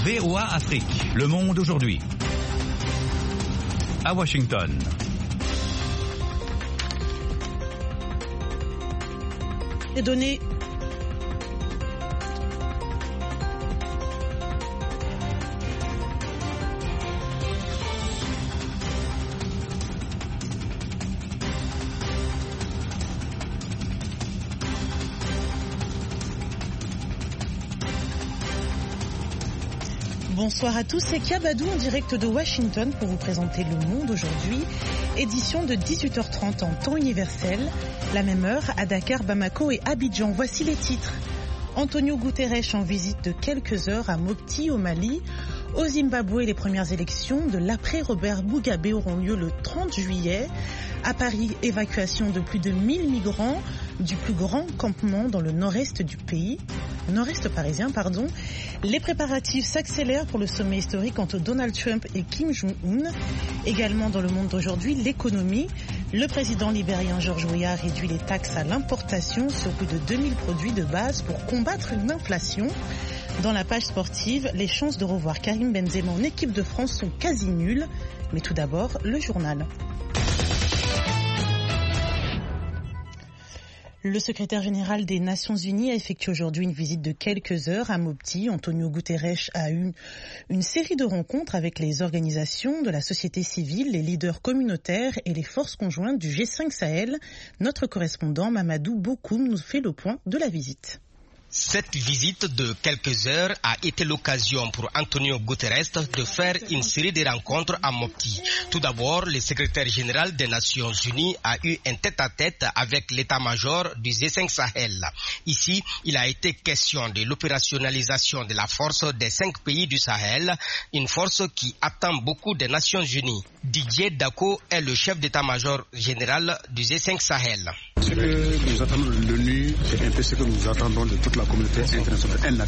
VOA Afrique, le monde aujourd'hui. À Washington. Les données. Bonsoir à tous, c'est Kiabadou en direct de Washington pour vous présenter Le Monde aujourd'hui, édition de 18h30 en temps universel, la même heure à Dakar, Bamako et Abidjan. Voici les titres. Antonio Guterres en visite de quelques heures à Mopti au Mali. Au Zimbabwe, les premières élections de l'après-Robert Mugabe auront lieu le 30 juillet. À Paris, évacuation de plus de 1000 migrants du plus grand campement dans le nord-est du pays. Nord-est parisien, pardon. Les préparatifs s'accélèrent pour le sommet historique entre Donald Trump et Kim Jong-un. Également dans le monde d'aujourd'hui, l'économie. Le président libérien George Weah réduit les taxes à l'importation sur plus de 2000 produits de base pour combattre une inflation. Dans la page sportive, les chances de revoir Karim Benzema en équipe de France sont quasi nulles. Mais tout d'abord, le journal. Le secrétaire général des Nations Unies a effectué aujourd'hui une visite de quelques heures à Mopti. Antonio Guterres a eu une série de rencontres avec les organisations de la société civile, les leaders communautaires et les forces conjointes du G5 Sahel. Notre correspondant Mamadou Bokoum nous fait le point de la visite. Cette visite de quelques heures a été l'occasion pour Antonio Guterres de faire une série de rencontres à Mopti. Tout d'abord, le secrétaire général des Nations Unies a eu un tête-à-tête avec l'état-major du G5 Sahel. Ici, il a été question de l'opérationnalisation de la force des 5 pays du Sahel, une force qui attend beaucoup des Nations Unies. Didier Dako est le chef d'état-major général du G5 Sahel. Ce que nous attendons de l'ONU, c'est un peu ce que nous attendons de toute la communauté internationale.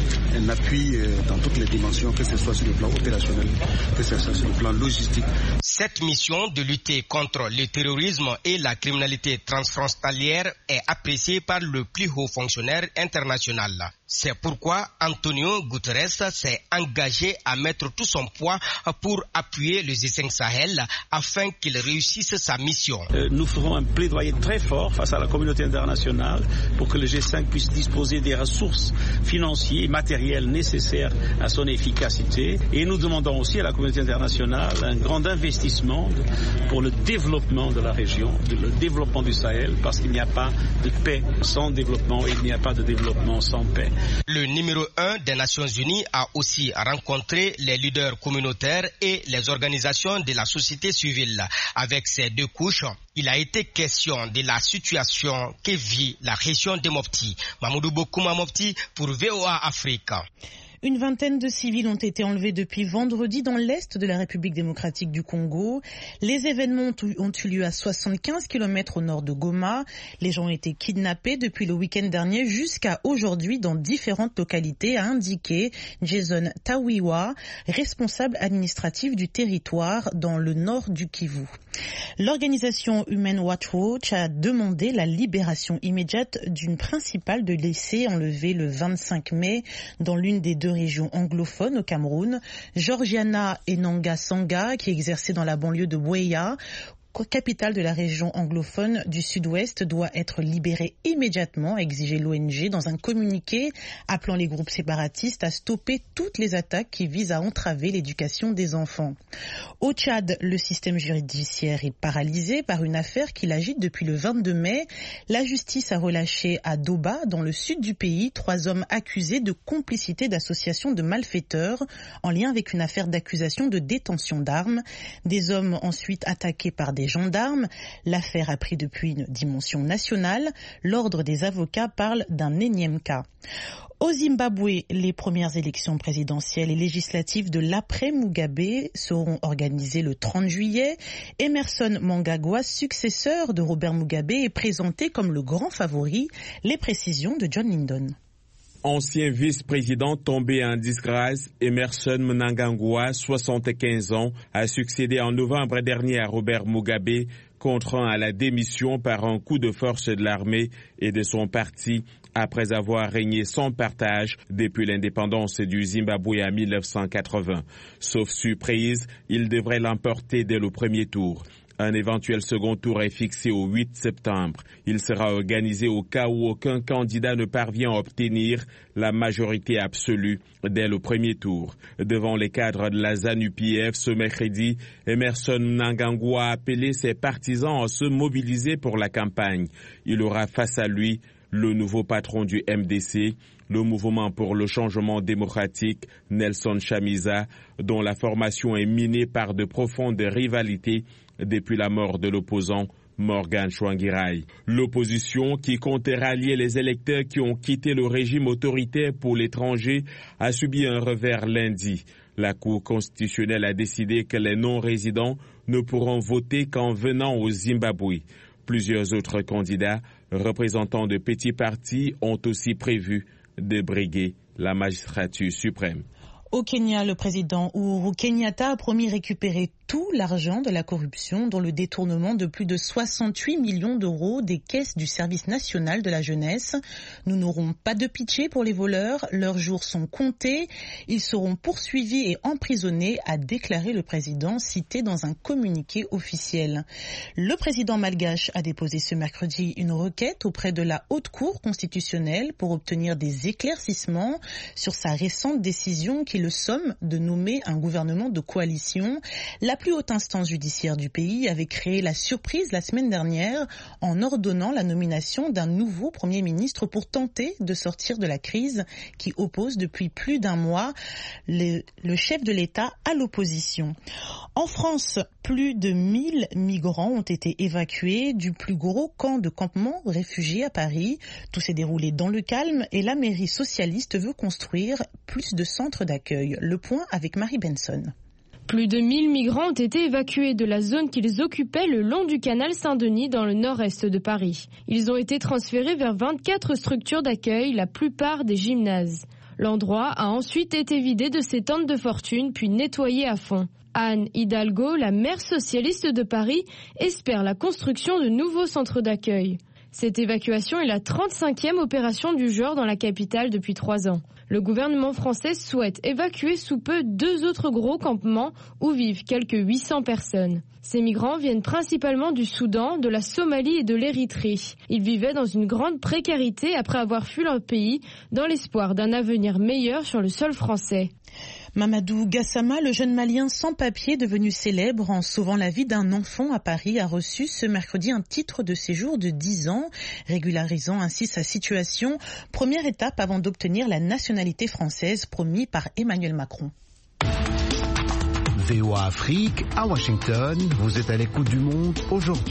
Un appui dans toutes les dimensions, que ce soit sur le plan opérationnel, que ce soit sur le plan logistique. Cette mission de lutter contre le terrorisme et la criminalité transfrontalière est appréciée par le plus haut fonctionnaire international. C'est pourquoi Antonio Guterres s'est engagé à mettre tout son poids pour appuyer le G5 Sahel afin qu'il réussisse sa mission. Nous ferons un plaidoyer très fort face à la communauté internationale pour que le G5 puisse disposer des ressources financières et matérielles nécessaires à son efficacité. Et nous demandons aussi à la communauté internationale un grand investissement pour le développement de la région, le développement du Sahel, parce qu'il n'y a pas de paix sans développement et il n'y a pas de développement sans paix. Le numéro 1 des Nations Unies a aussi rencontré les leaders communautaires et les organisations de la société civile. Avec ces deux couches, il a été question de la situation que vit la région de Mopti. Mamoudou Bokoum à Mopti pour VOA Afrique. Une vingtaine de civils ont été enlevés depuis vendredi dans l'est de la République démocratique du Congo. Les événements ont eu lieu à 75 km au nord de Goma. Les gens ont été kidnappés depuis le week-end dernier jusqu'à aujourd'hui dans différentes localités, a indiqué Jason Tawiwa, responsable administratif du territoire dans le nord du Kivu. L'organisation Human Rights Watch a demandé la libération immédiate d'une principale de lycée enlevée le 25 mai dans l'une des deux régions anglophones au Cameroun, Georgiana Enanga Sanga, qui exerçait dans la banlieue de Buea, capitale de la région anglophone du sud-ouest, doit être libérée immédiatement, a exigé l'ONG dans un communiqué appelant les groupes séparatistes à stopper toutes les attaques qui visent à entraver l'éducation des enfants. Au Tchad, le système judiciaire est paralysé par une affaire qui l'agite depuis le 22 mai. La justice a relâché à Doba, dans le sud du pays, 3 hommes accusés de complicité d'associations de malfaiteurs en lien avec une affaire d'accusation de détention d'armes. Des hommes ensuite attaqués par des gendarmes. L'affaire a pris depuis une dimension nationale. L'ordre des avocats parle d'un énième cas. Au Zimbabwe, les premières élections présidentielles et législatives de l'après-Mugabe seront organisées le 30 juillet. Emerson Mnangagwa, successeur de Robert Mugabe, est présenté comme le grand favori. Les précisions de John Lindon. Ancien vice-président tombé en disgrâce, Emerson Mnangagwa, 75 ans, a succédé en novembre dernier à Robert Mugabe, contraint à la démission par un coup de force de l'armée et de son parti après avoir régné sans partage depuis l'indépendance du Zimbabwe en 1980. Sauf surprise, il devrait l'emporter dès le premier tour. Un éventuel second tour est fixé au 8 septembre. Il sera organisé au cas où aucun candidat ne parvient à obtenir la majorité absolue dès le premier tour. Devant les cadres de la ZANU-PF ce mercredi, Emmerson Mnangagwa a appelé ses partisans à se mobiliser pour la campagne. Il aura face à lui le nouveau patron du MDC, le mouvement pour le changement démocratique, Nelson Chamisa, dont la formation est minée par de profondes rivalités depuis la mort de l'opposant Morgan Tsvangirai. L'opposition, qui comptait rallier les électeurs qui ont quitté le régime autoritaire pour l'étranger, a subi un revers lundi. La Cour constitutionnelle a décidé que les non-résidents ne pourront voter qu'en venant au Zimbabwe. Plusieurs autres candidats, représentants de petits partis, ont aussi prévu de briguer la magistrature suprême. Au Kenya, le président Uhuru Kenyatta a promis récupérer tout l'argent de la corruption, dont le détournement de plus de 68 millions d'euros des caisses du service national de la jeunesse. Nous n'aurons pas de pitié pour les voleurs, leurs jours sont comptés, ils seront poursuivis et emprisonnés, a déclaré le président, cité dans un communiqué officiel. Le président malgache a déposé ce mercredi une requête auprès de la Haute Cour constitutionnelle pour obtenir des éclaircissements sur sa récente décision qui le somme de nommer un gouvernement de coalition. La plus haute instance judiciaire du pays avait créé la surprise la semaine dernière en ordonnant la nomination d'un nouveau Premier ministre pour tenter de sortir de la crise qui oppose depuis plus d'un mois le chef de l'État à l'opposition. En France, plus de 1000 migrants ont été évacués du plus gros camp de campement réfugiés à Paris. Tout s'est déroulé dans le calme et la mairie socialiste veut construire plus de centres d'accueil. Le point avec Marie Benson. Plus de 1000 migrants ont été évacués de la zone qu'ils occupaient le long du canal Saint-Denis dans le nord-est de Paris. Ils ont été transférés vers 24 structures d'accueil, la plupart des gymnases. L'endroit a ensuite été vidé de ses tentes de fortune puis nettoyé à fond. Anne Hidalgo, la maire socialiste de Paris, espère la construction de nouveaux centres d'accueil. Cette évacuation est la 35e opération du genre dans la capitale depuis 3 ans. Le gouvernement français souhaite évacuer sous peu 2 autres gros campements où vivent quelques 800 personnes. Ces migrants viennent principalement du Soudan, de la Somalie et de l'Érythrée. Ils vivaient dans une grande précarité après avoir fui leur pays dans l'espoir d'un avenir meilleur sur le sol français. Mamadou Gassama, le jeune Malien sans papier devenu célèbre en sauvant la vie d'un enfant à Paris, a reçu ce mercredi un titre de séjour de 10 ans, régularisant ainsi sa situation. Première étape avant d'obtenir la nationalité française promise par Emmanuel Macron. VOA Afrique, à Washington, vous êtes à l'écoute du monde aujourd'hui.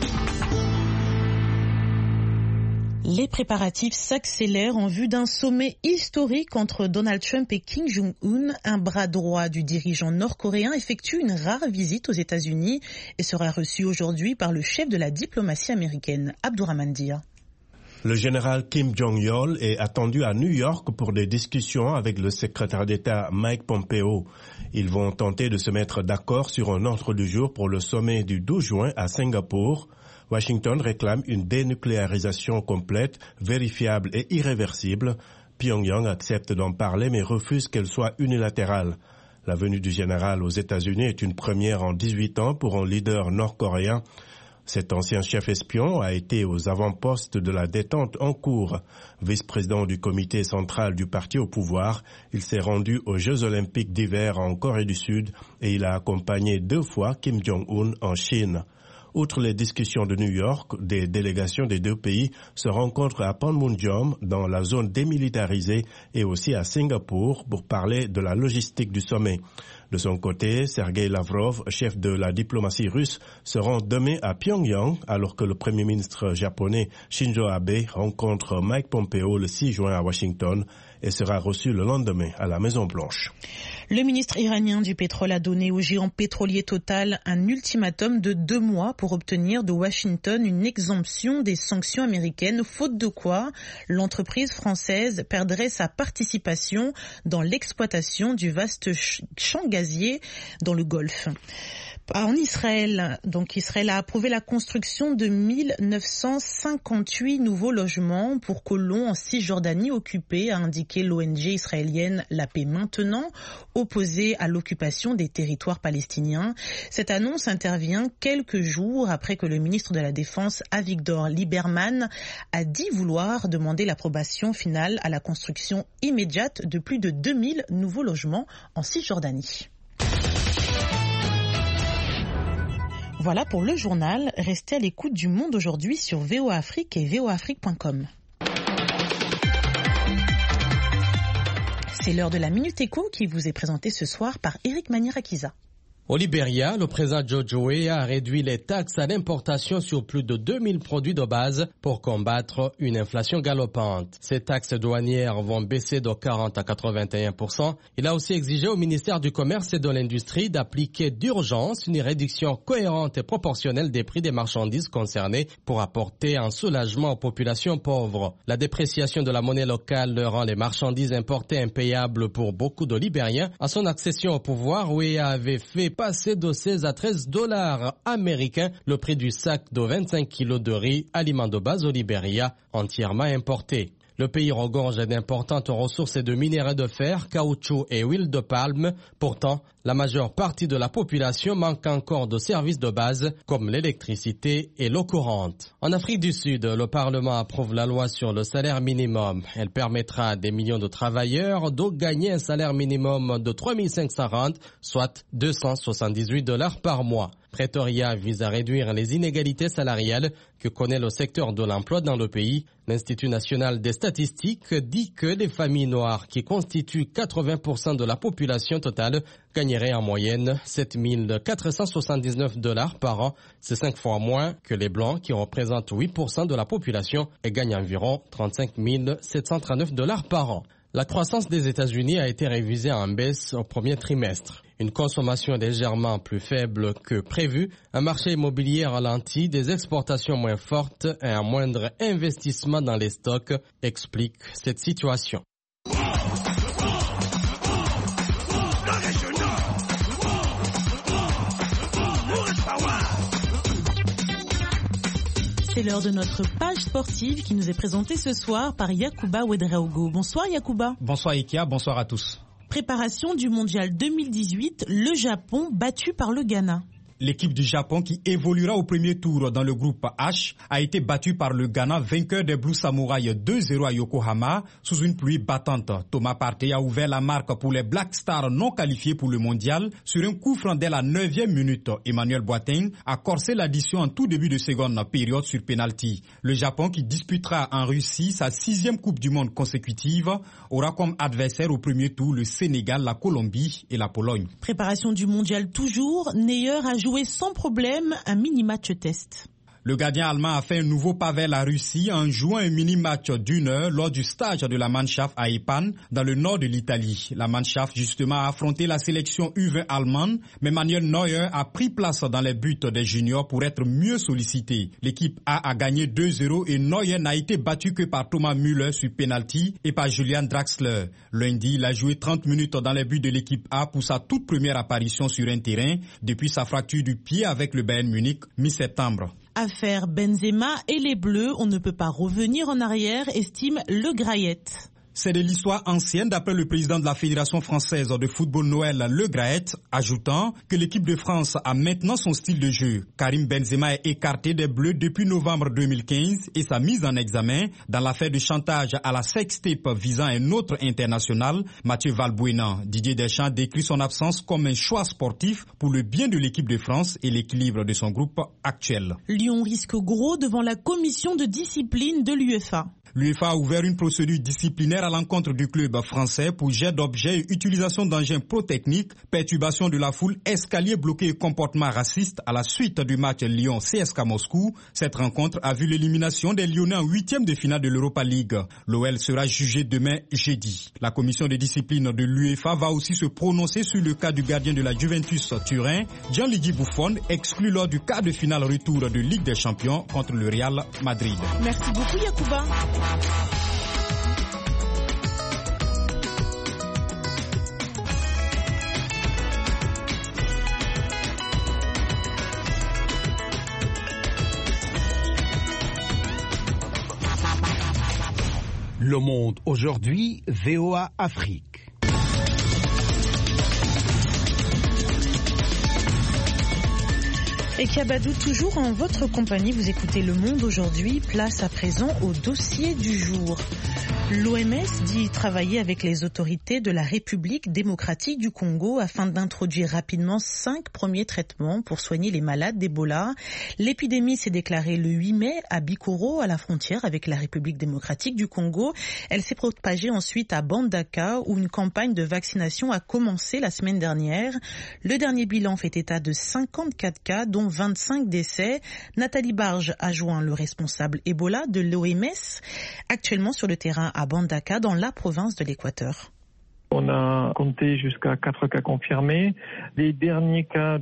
Les préparatifs s'accélèrent en vue d'un sommet historique entre Donald Trump et Kim Jong-un. Un bras droit du dirigeant nord-coréen effectue une rare visite aux États-Unis et sera reçu aujourd'hui par le chef de la diplomatie américaine, Abdourahmane Dia. Le général Kim Jong-il est attendu à New York pour des discussions avec le secrétaire d'État Mike Pompeo. Ils vont tenter de se mettre d'accord sur un ordre du jour pour le sommet du 12 juin à Singapour. Washington réclame une dénucléarisation complète, vérifiable et irréversible. Pyongyang accepte d'en parler mais refuse qu'elle soit unilatérale. La venue du général aux États-Unis est une première en 18 ans pour un leader nord-coréen. Cet ancien chef espion a été aux avant-postes de la détente en cours. Vice-président du comité central du parti au pouvoir, il s'est rendu aux Jeux olympiques d'hiver en Corée du Sud et il a accompagné 2 fois Kim Jong-un en Chine. Outre les discussions de New York, des délégations des 2 pays se rencontrent à Panmunjom, dans la zone démilitarisée, et aussi à Singapour pour parler de la logistique du sommet. De son côté, Sergei Lavrov, chef de la diplomatie russe, se rend demain à Pyongyang, alors que le Premier ministre japonais Shinzo Abe rencontre Mike Pompeo le 6 juin à Washington et sera reçu le lendemain à la Maison-Blanche. Le ministre iranien du pétrole a donné au géant pétrolier Total un ultimatum de 2 mois pour obtenir de Washington une exemption des sanctions américaines, faute de quoi l'entreprise française perdrait sa participation dans l'exploitation du vaste champ gazier dans le Golfe. En Israël, Israël a approuvé la construction de 1958 nouveaux logements pour colons en Cisjordanie occupée, a indiqué l'ONG israélienne La Paix Maintenant, opposée à l'occupation des territoires palestiniens. Cette annonce intervient quelques jours après que le ministre de la Défense, Avigdor Lieberman, a dit vouloir demander l'approbation finale à la construction immédiate de plus de 2000 nouveaux logements en Cisjordanie. Voilà pour le journal. Restez à l'écoute du Monde aujourd'hui sur VOA Afrique et voaafrique.com. C'est l'heure de la Minute Éco qui vous est présentée ce soir par Eric Manirakiza. Au Libéria, le président George Weah a réduit les taxes à l'importation sur plus de 2000 produits de base pour combattre une inflation galopante. Ces taxes douanières vont baisser de 40 à 81%. Il a aussi exigé au ministère du Commerce et de l'Industrie d'appliquer d'urgence une réduction cohérente et proportionnelle des prix des marchandises concernées pour apporter un soulagement aux populations pauvres. La dépréciation de la monnaie locale rend les marchandises importées impayables pour beaucoup de Libériens. À son accession au pouvoir, Weah avait fait passer de 16 à 13 dollars américains le prix du sac de 25 kilos de riz, aliment de base au Libéria, entièrement importé. Le pays regorge d'importantes ressources de minerais de fer, caoutchouc et huile de palme. Pourtant, la majeure partie de la population manque encore de services de base comme l'électricité et l'eau courante. En Afrique du Sud, le Parlement approuve la loi sur le salaire minimum. Elle permettra à des millions de travailleurs de gagner un salaire minimum de 3 500 rand, soit 278 dollars par mois. Pretoria vise à réduire les inégalités salariales que connaît le secteur de l'emploi dans le pays. L'Institut national des statistiques dit que les familles noires, qui constituent 80% de la population totale, gagneraient en moyenne 7 479 dollars par an. C'est 5 fois moins que les blancs, qui représentent 8% de la population et gagnent environ 35 739 dollars par an. La croissance des États-Unis a été révisée en baisse au premier trimestre. Une consommation légèrement plus faible que prévu, un marché immobilier ralenti, des exportations moins fortes et un moindre investissement dans les stocks expliquent cette situation. C'est l'heure de notre page sportive qui nous est présentée ce soir par Yacouba Ouedraogo. Bonsoir Yacouba. Bonsoir Ikia, bonsoir à tous. Préparation du mondial 2018, le Japon battu par le Ghana. L'équipe du Japon, qui évoluera au premier tour dans le groupe H, a été battue par le Ghana, vainqueur des Blue Samurai 2-0 à Yokohama sous une pluie battante. Thomas Partey a ouvert la marque pour les Black Stars non qualifiés pour le mondial sur un coup franc dès la 9e minute. Emmanuel Boateng a corsé l'addition en tout début de seconde période sur penalty. Le Japon, qui disputera en Russie sa 6e Coupe du Monde consécutive, aura comme adversaire au premier tour le Sénégal, la Colombie et la Pologne. Préparation du mondial toujours, Neuer a joué sans problème un mini-match test. Le gardien allemand a fait un nouveau pas vers la Russie en jouant un mini-match d'1 heure lors du stage de la Mannschaft à Epan, dans le nord de l'Italie. La Mannschaft, justement, a affronté la sélection U20 allemande, mais Manuel Neuer a pris place dans les buts des juniors pour être mieux sollicité. L'équipe A gagné 2-0 et Neuer n'a été battu que par Thomas Müller sur penalty et par Julian Draxler. Lundi, il a joué 30 minutes dans les buts de l'équipe A pour sa toute première apparition sur un terrain depuis sa fracture du pied avec le Bayern Munich mi-septembre. Affaire Benzema et les Bleus, on ne peut pas revenir en arrière, estime Le Graët. C'est de l'histoire ancienne d'après le président de la Fédération française de football Noël Le Graët, ajoutant que l'équipe de France a maintenant son style de jeu. Karim Benzema est écarté des Bleus depuis novembre 2015 et sa mise en examen dans l'affaire de chantage à la sextape visant un autre international, Mathieu Valbuena. Didier Deschamps décrit son absence comme un choix sportif pour le bien de l'équipe de France et l'équilibre de son groupe actuel. Lyon risque gros devant la commission de discipline de l'UEFA. L'UEFA a ouvert une procédure disciplinaire à l'encontre du club français pour jet d'objets et utilisation d'engins pro-techniques, perturbation de la foule, escalier bloqué et comportement raciste à la suite du match Lyon-CSKA Moscou. Cette rencontre a vu l'élimination des Lyonnais en 8e de finale de l'Europa League. L'OL sera jugé demain jeudi. La commission de discipline de l'UEFA va aussi se prononcer sur le cas du gardien de la Juventus Turin, Gianluigi Buffon, exclu lors du quart de finale retour de Ligue des Champions contre le Real Madrid. Merci beaucoup Yacouba. Le Monde aujourd'hui, VOA Afrique. Et Kiabadou, toujours en votre compagnie, vous écoutez Le Monde aujourd'hui. Place à présent au dossier du jour. L'OMS dit travailler avec les autorités de la République démocratique du Congo afin d'introduire rapidement 5 premiers traitements pour soigner les malades d'Ebola. L'épidémie s'est déclarée le 8 mai à Bikoro, à la frontière avec la République démocratique du Congo. Elle s'est propagée ensuite à Bandaka, où une campagne de vaccination a commencé la semaine dernière. Le dernier bilan fait état de 54 cas, dont 25 décès. Nathalie Barge a joint le responsable Ebola de l'OMS, actuellement sur le terrain à Bandaka, dans la province de l'Équateur. On a compté jusqu'à 4 cas confirmés. Les derniers cas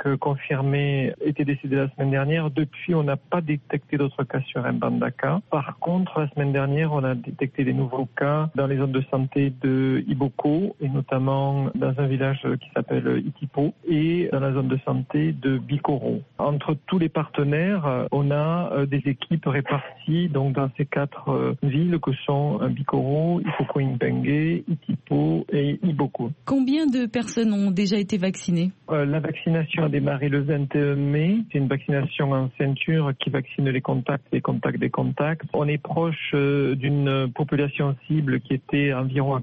confirmés étaient décédés la semaine dernière. Depuis, on n'a pas détecté d'autres cas sur Mbandaka. Par contre, la semaine dernière, on a détecté des nouveaux cas dans les zones de santé de Iboko et notamment dans un village qui s'appelle Itipo et dans la zone de santé de Bikoro. Entre tous les partenaires, on a des équipes réparties donc dans ces 4 villes que sont Bikoro, Ipoko-Impenge, Itipo et Iboko. Combien de personnes ont déjà été vaccinées ? La vaccination a démarré le 21 mai. C'est une vaccination en ceinture qui vaccine les contacts, les contacts des contacts. On est proche d'une population cible qui était environ à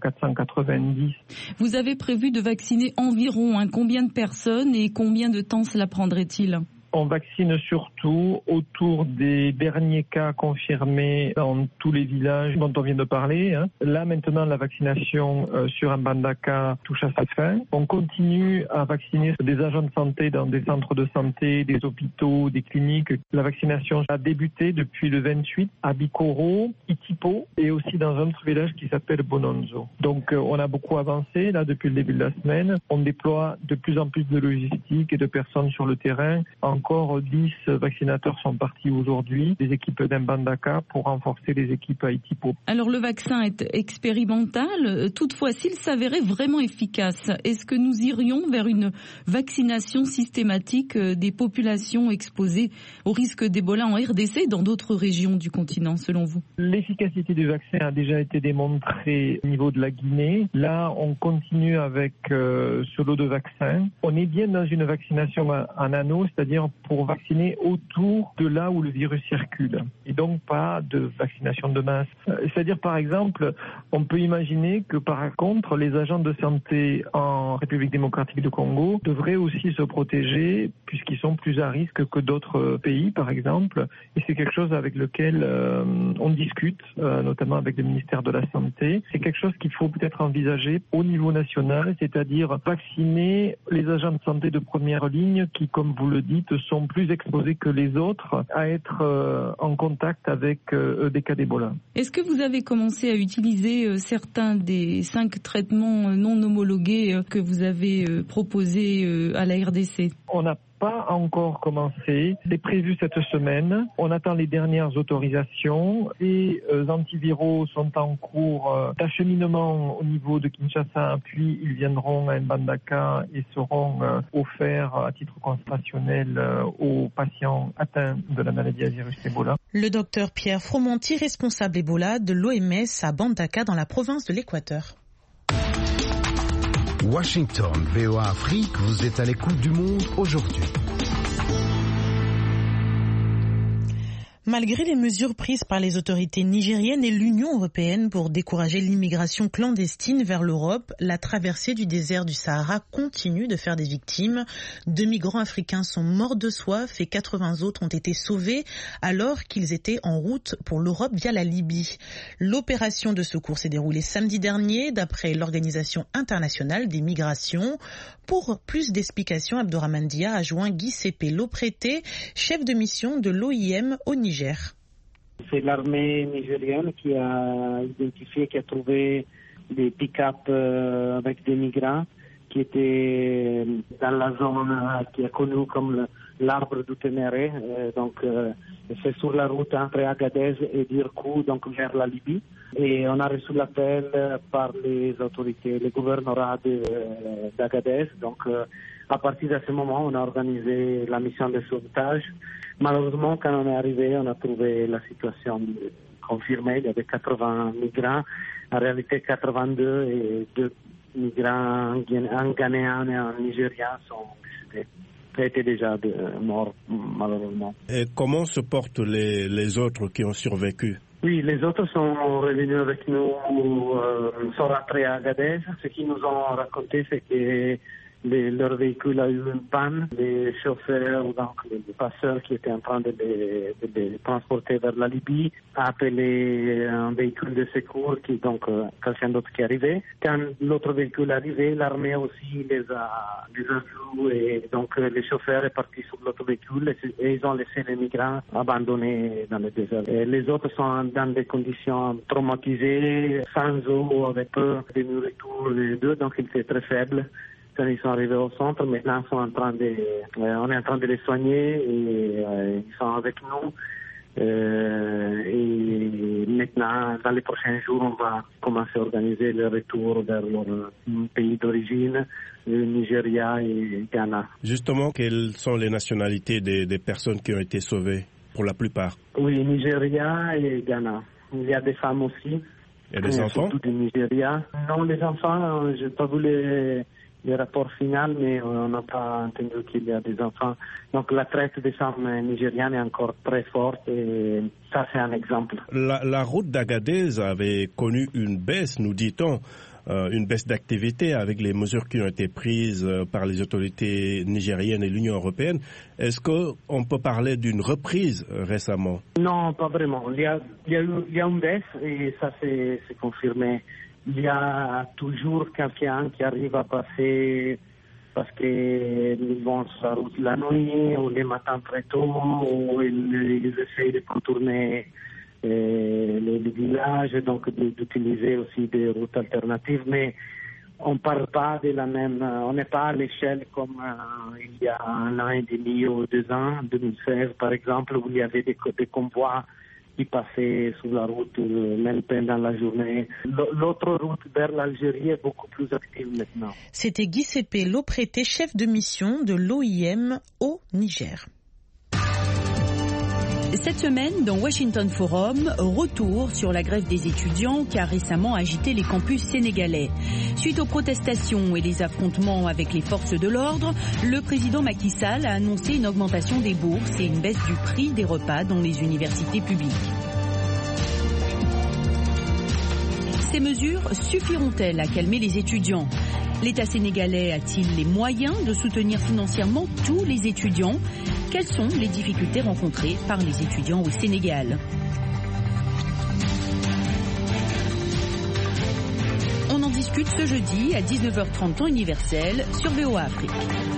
490. Vous avez prévu de vacciner environ combien de personnes et combien de temps cela prendrait-il ? On vaccine surtout autour des derniers cas confirmés dans tous les villages dont on vient de parler. Là, maintenant, la vaccination sur Mbandaka touche à sa fin. On continue à vacciner des agents de santé dans des centres de santé, des hôpitaux, des cliniques. La vaccination a débuté depuis le 28 à Bikoro, Itipo et aussi dans un autre village qui s'appelle Bononzo. Donc, on a beaucoup avancé là depuis le début de la semaine. On déploie de plus en plus de logistique et de personnes sur le terrain. Encore 10 vaccinateurs sont partis aujourd'hui, des équipes d'Mbandaka pour renforcer les équipes à Itipo. Alors le vaccin est expérimental, toutefois s'il s'avérait vraiment efficace, est-ce que nous irions vers une vaccination systématique des populations exposées au risque d'Ebola en RDC et dans d'autres régions du continent selon vous ? L'efficacité du vaccin a déjà été démontrée au niveau de la Guinée. Là, on continue avec ce lot de vaccins. On est bien dans une vaccination en anneau, c'est-à-dire pour vacciner autour de là où le virus circule et donc pas de vaccination de masse. C'est-à-dire par exemple, on peut imaginer que par contre les agents de santé en République démocratique du Congo devraient aussi se protéger puisqu'ils sont plus à risque que d'autres pays par exemple et c'est quelque chose avec lequel on discute notamment avec le ministère de la Santé. C'est quelque chose qu'il faut peut-être envisager au niveau national, c'est-à-dire vacciner les agents de santé de première ligne qui, comme vous le dites, sont plus exposés que les autres à être en contact avec des cas d'Ebola. Est-ce que vous avez commencé à utiliser certains des 5 traitements non homologués que vous avez proposés à la RDC ? On n'a pas encore commencé. C'est prévu cette semaine. On attend les dernières autorisations. Les antiviraux sont en cours d'acheminement au niveau de Kinshasa, puis ils viendront à Mbandaka et seront offerts à titre consultationnel aux patients atteints de la maladie à virus Ebola. Le docteur Pierre Fromonti, responsable Ebola de l'OMS à Bandaka dans la province de l'Équateur. Washington, VOA Afrique, vous êtes à l'écoute du monde aujourd'hui. Malgré les mesures prises par les autorités nigériennes et l'Union européenne pour décourager l'immigration clandestine vers l'Europe, la traversée du désert du Sahara continue de faire des victimes. 2 migrants africains sont morts de soif et 80 autres ont été sauvés alors qu'ils étaient en route pour l'Europe via la Libye. L'opération de secours s'est déroulée samedi dernier d'après l'Organisation internationale des migrations. Pour plus d'explications, Abdourahmane Dia a joint Giuseppe Loprete, chef de mission de l'OIM au Niger. C'est l'armée nigérienne qui a identifié, qui a trouvé des pick-up avec des migrants qui étaient dans la zone qui est connue comme l'arbre du Ténéré. Donc c'est sur la route entre Agadez et Dirkou, donc vers la Libye. Et on a reçu l'appel par les autorités, le gouvernorat d'Agadez. Donc à partir de ce moment, on a organisé la mission de sauvetage. Malheureusement, quand on est arrivé, on a trouvé la situation confirmée. Il y avait 80 migrants, en réalité 82, et 2 migrants, un Ghanéen et un Nigérien étaient déjà morts, malheureusement. Et comment se portent les autres qui ont survécu? Oui, les autres sont revenus avec nous, sont rentrés à Agadez. Ce qu'ils nous ont raconté, c'est que leur véhicule a eu une panne. Les chauffeurs, donc les passeurs qui étaient en train de les transporter vers la Libye, a appelé un véhicule de secours donc quelqu'un d'autre qui est arrivé. Quand l'autre véhicule est arrivé, l'armée aussi les a vus et donc les chauffeurs sont partis sur l'autre véhicule et ils ont laissé les migrants abandonnés dans le désert. Et les autres sont dans des conditions traumatisées, sans eau, avec peu de nourriture, les deux, donc ils étaient très faibles. Quand ils sont arrivés au centre, maintenant on est en train de les soigner et ils sont avec nous. Et maintenant, dans les prochains jours, on va commencer à organiser le retour vers leur pays d'origine, le Nigeria et Ghana. Justement, quelles sont les nationalités des personnes qui ont été sauvées, pour la plupart? Oui, Nigeria et Ghana. Il y a des femmes aussi. Et des enfants? Surtout du Nigeria. Non, les enfants, je n'ai pas vu les rapports finaux, mais on n'a pas entendu qu'il y a des enfants. Donc la traite des femmes nigérianes est encore très forte et ça c'est un exemple. La route d'Agadez avait connu une baisse, nous dit-on, une baisse d'activité avec les mesures qui ont été prises par les autorités nigériennes et l'Union européenne. Est-ce qu'on peut parler d'une reprise récemment? Non, pas vraiment. Il y a une baisse et ça c'est confirmé. Il y a toujours quelqu'un qui arrive à passer parce qu'ils vont sur la route la nuit ou les matins très tôt ou ils essayent de contourner les villages, donc d'utiliser aussi des routes alternatives. Mais on ne parle pas de la même, on n'est pas à l'échelle comme il y a 1 an et demi ou 2 ans, 2016 par exemple, où il y avait des convois qui passaient sur la route même pendant la journée. L'autre route vers l'Algérie est beaucoup plus active maintenant. C'était Giuseppe Loprete, chef de mission de l'OIM au Niger. Cette semaine, dans Washington Forum, retour sur la grève des étudiants qui a récemment agité les campus sénégalais. Suite aux protestations et les affrontements avec les forces de l'ordre, le président Macky Sall a annoncé une augmentation des bourses et une baisse du prix des repas dans les universités publiques. Ces mesures suffiront-elles à calmer les étudiants ? L'État sénégalais a-t-il les moyens de soutenir financièrement tous les étudiants ? Quelles sont les difficultés rencontrées par les étudiants au Sénégal ? On en discute ce jeudi à 19h30 temps universel sur VOA Afrique.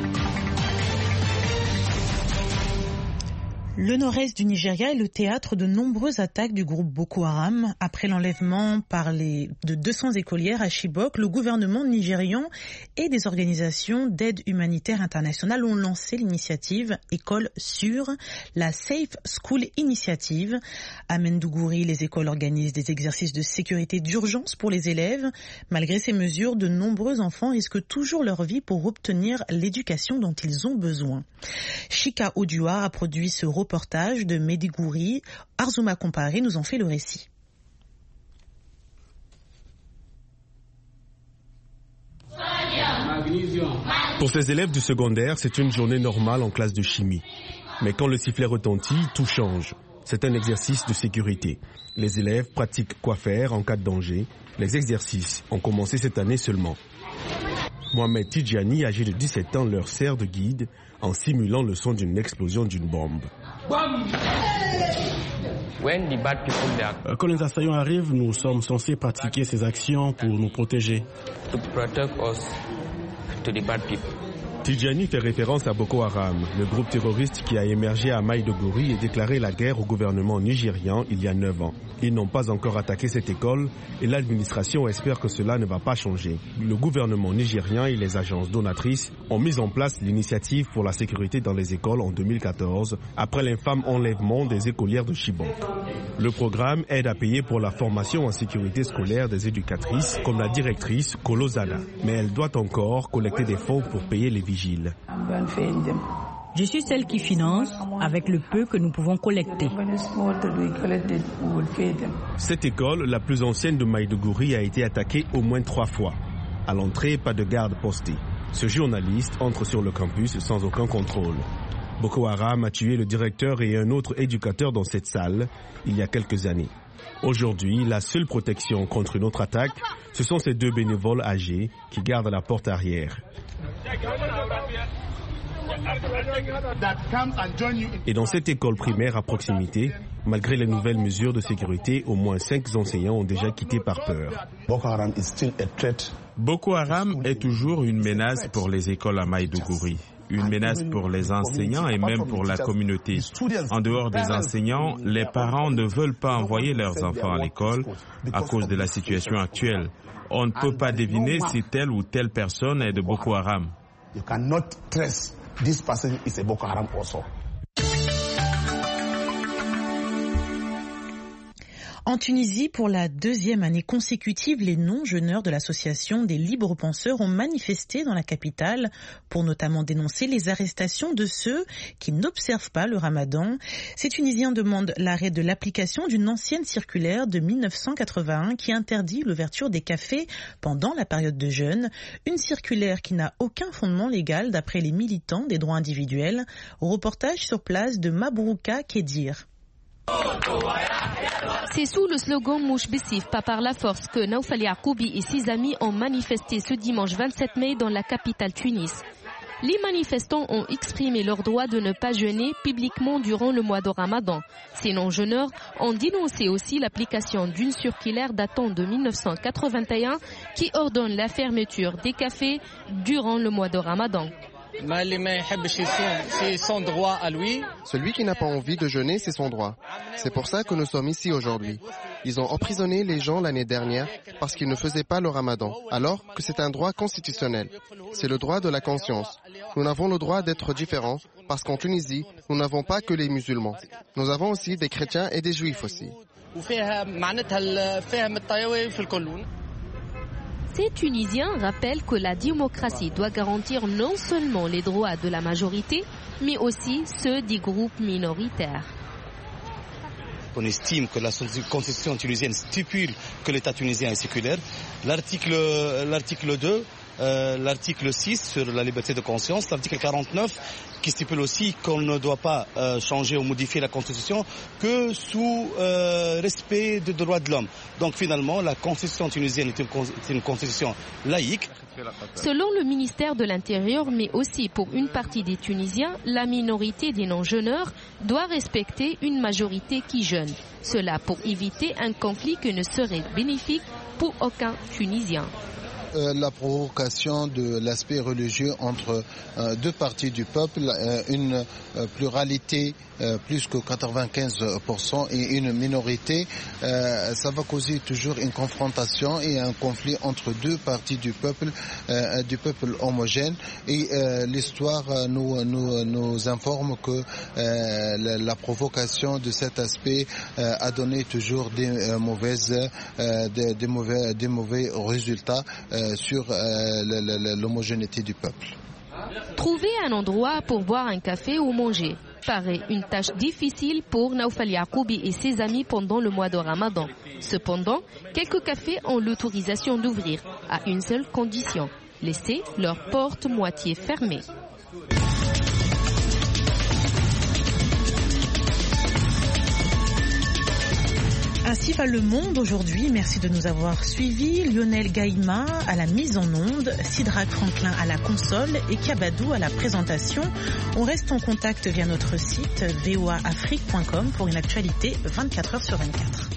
Le nord-est du Nigeria est le théâtre de nombreuses attaques du groupe Boko Haram. Après l'enlèvement de 200 écolières à Chibok, le gouvernement nigérian et des organisations d'aide humanitaire internationale ont lancé l'initiative École sûre, la Safe School Initiative. À Maiduguri, les écoles organisent des exercices de sécurité d'urgence pour les élèves. Malgré ces mesures, de nombreux enfants risquent toujours leur vie pour obtenir l'éducation dont ils ont besoin. Chika Odua a produit ce reportage de Maiduguri. Arzouma Comparé nous en fait le récit. Pour ces élèves du secondaire, c'est une journée normale en classe de chimie. Mais quand le sifflet retentit, tout change. C'est un exercice de sécurité. Les élèves pratiquent quoi faire en cas de danger. Les exercices ont commencé cette année seulement. Mohamed Tidjani, âgé de 17 ans, leur sert de guide en simulant le son d'une explosion d'une bombe. Quand les assaillants arrivent, nous sommes censés pratiquer ces actions pour nous protéger. Tidjani fait référence à Boko Haram, le groupe terroriste qui a émergé à Maïdougouri et déclaré la guerre au gouvernement nigérian il y a 9 ans. Ils n'ont pas encore attaqué cette école et l'administration espère que cela ne va pas changer. Le gouvernement nigérien et les agences donatrices ont mis en place l'initiative pour la sécurité dans les écoles en 2014, après l'infâme enlèvement des écolières de Chibok. Le programme aide à payer pour la formation en sécurité scolaire des éducatrices, comme la directrice Kolozada. Mais elle doit encore collecter des fonds pour payer les vigiles. Je suis celle qui finance avec le peu que nous pouvons collecter. Cette école, la plus ancienne de Maïdougouri, a été attaquée au moins 3 fois. À l'entrée, pas de garde postée. Ce journaliste entre sur le campus sans aucun contrôle. Boko Haram a tué le directeur et un autre éducateur dans cette salle il y a quelques années. Aujourd'hui, la seule protection contre une autre attaque, ce sont ces 2 bénévoles âgés qui gardent la porte arrière. Et dans cette école primaire à proximité, malgré les nouvelles mesures de sécurité, au moins 5 enseignants ont déjà quitté par peur. Boko Haram est toujours une menace pour les écoles à Maïdougouri. Une menace pour les enseignants et même pour la communauté. En dehors des enseignants, les parents ne veulent pas envoyer leurs enfants à l'école à cause de la situation actuelle. On ne peut pas deviner si telle ou telle personne est de Boko Haram. En Tunisie, pour la 2e année consécutive, les non-jeûneurs de l'association des libres penseurs ont manifesté dans la capitale pour notamment dénoncer les arrestations de ceux qui n'observent pas le ramadan. Ces Tunisiens demandent l'arrêt de l'application d'une ancienne circulaire de 1981 qui interdit l'ouverture des cafés pendant la période de jeûne. Une circulaire qui n'a aucun fondement légal d'après les militants des droits individuels. Reportage sur place de Mabrouka Kedir. C'est sous le slogan Mouche Bessif, pas par la force, que Naoufal Yacoubi et ses amis ont manifesté ce dimanche 27 mai dans la capitale Tunis. Les manifestants ont exprimé leur droit de ne pas jeûner publiquement durant le mois de Ramadan. Ces non-jeûneurs ont dénoncé aussi l'application d'une circulaire datant de 1981 qui ordonne la fermeture des cafés durant le mois de Ramadan. C'est son droit à lui. Celui qui n'a pas envie de jeûner, c'est son droit. C'est pour ça que nous sommes ici aujourd'hui. Ils ont emprisonné les gens l'année dernière parce qu'ils ne faisaient pas le ramadan, alors que c'est un droit constitutionnel. C'est le droit de la conscience. Nous avons le droit d'être différents parce qu'en Tunisie, nous n'avons pas que les musulmans. Nous avons aussi des chrétiens et des juifs aussi. Ces Tunisiens rappellent que la démocratie doit garantir non seulement les droits de la majorité, mais aussi ceux des groupes minoritaires. On estime que la constitution tunisienne stipule que l'État tunisien est séculaire. L'article 2, l'article 6 sur la liberté de conscience, l'article 49 qui stipule aussi qu'on ne doit pas changer ou modifier la constitution que sous respect des droits de l'homme. Donc finalement, la constitution tunisienne est une constitution laïque. Selon le ministère de l'Intérieur, mais aussi pour une partie des Tunisiens, la minorité des non-jeûneurs doit respecter une majorité qui jeûne. Cela pour éviter un conflit qui ne serait bénéfique pour aucun Tunisien. La provocation de l'aspect religieux entre 2 parties du peuple, une pluralité plus que 95% et une minorité, ça va causer toujours une confrontation et un conflit entre 2 parties du peuple homogène. Et l'histoire nous informe que la provocation de cet aspect a donné toujours des mauvais résultats sur l'homogénéité du peuple. Trouver un endroit pour boire un café ou manger paraît une tâche difficile pour Naoufal Yacoubi et ses amis pendant le mois de Ramadan. Cependant, quelques cafés ont l'autorisation d'ouvrir à une seule condition, laisser leurs portes moitié fermées. Ainsi va le monde aujourd'hui. Merci de nous avoir suivis. Lionel Gaïma à la mise en onde, Sidrak Franklin à la console et Kabadou à la présentation. On reste en contact via notre site voaafrique.com pour une actualité 24h sur 24.